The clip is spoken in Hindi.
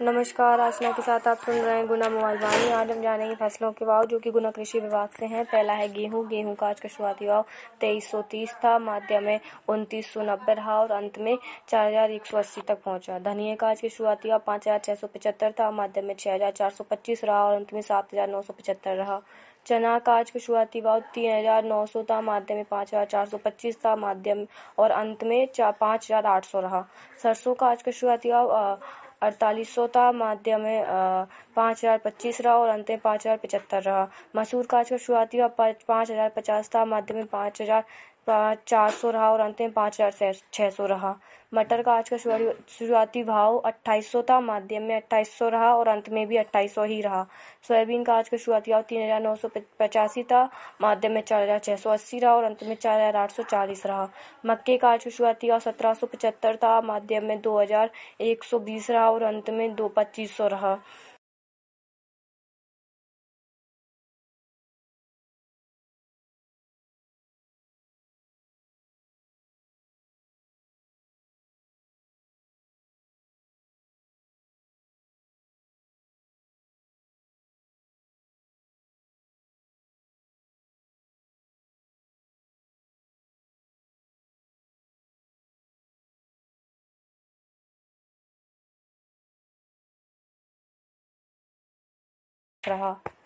नमस्कार, आसना के साथ आप सुन रहे हैं गुना मोबाइल वाणी। आज हम जानेंगे फसलों के भाव जो कि गुना कृषि विभाग से हैं। पहला है गेहूं का आज का शुरुआती भाव 2330 था, माध्यम में 2990 रहा और अंत में 4180 तक पहुंचा। धनिया का आज के शुरुआती भाव 5675 था, माध्यम में 6425 रहा और अंत में 7975 रहा। चना का आज का शुरुआती भाव 3900 था, माध्यम में 5425 था, माध्यम और अंत में 5800 रहा। सरसों का आज का शुरुआती भाव 4800 था, माध्यम में 5025 रहा और अंत में 5075 रहा। मसूर का आज का शुरुआती भाव 5050 था, माध्यम में 5400 रहा और अंत में 5600 रहा। मटर का आज का शुरुआती भाव 2800 था, माध्यम में 2800 रहा और अंत में भी 2800 ही रहा। सोयाबीन का आज का शुरुआती भाव 3985 था, माध्यम में 4680 रहा और अंत में 4840 रहा। मक्के का आज का शुरुआती भाव 1775 था, माध्यम में 2120 रहा और अंत में 2500 रहा। रहा।